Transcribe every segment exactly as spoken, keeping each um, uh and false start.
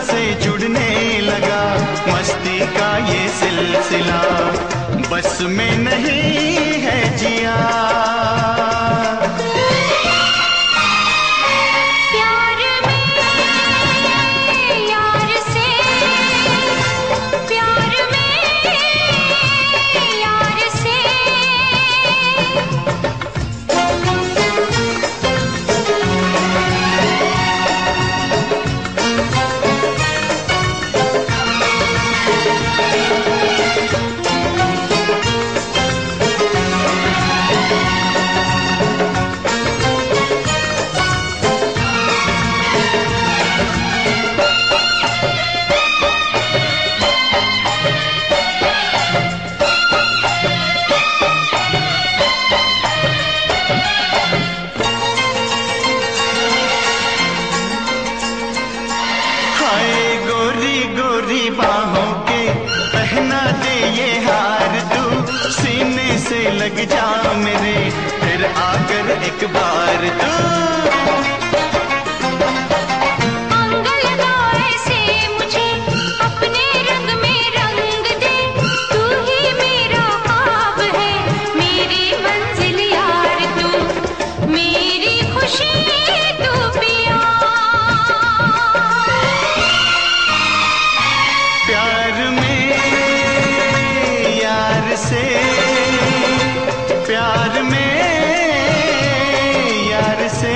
से जुड़ने लगा मस्ती का ये सिलसिला, बस में नहीं है जिया। गोरी बाहों के पहना दे ये हार, तू सीने से लग जा मेरे, फिर आकर एक बार तू प्यार में यार से।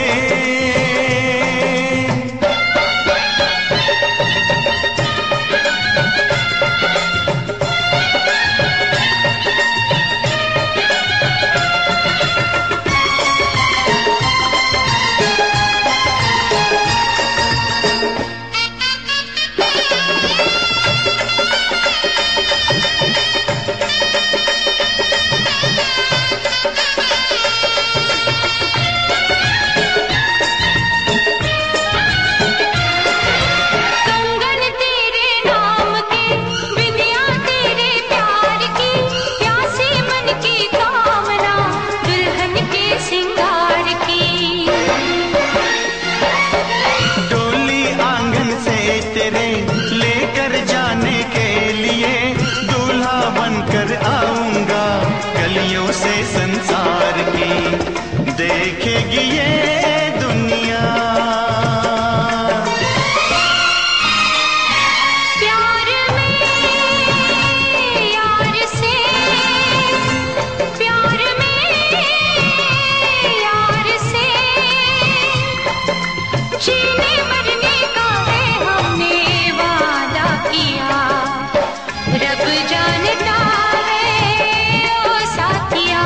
लेकर जाने के लिए दूल्हा बनकर आऊंगा गलियों से संसार की, देखेगी ये दुनिया। प्यार में यार से, प्यार में यार से, जीने मरने का है हमने वादा किया, रब जानता है ओ साथिया,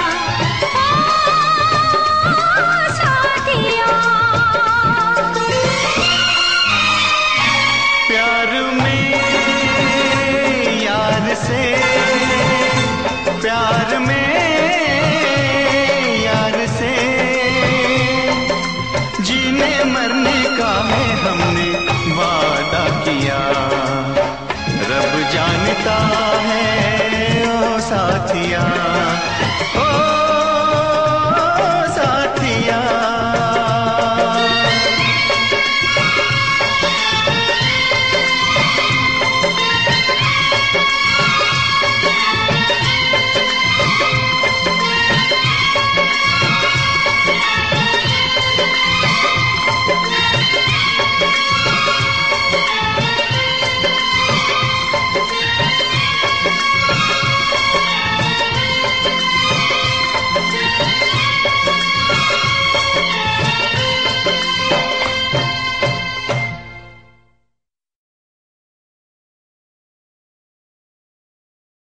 ओ साथिया। प्यार में यार से, प्यार में यार से, जीने मरने का है हमने वादा किया, रब जानता है ओ साथिया, ओ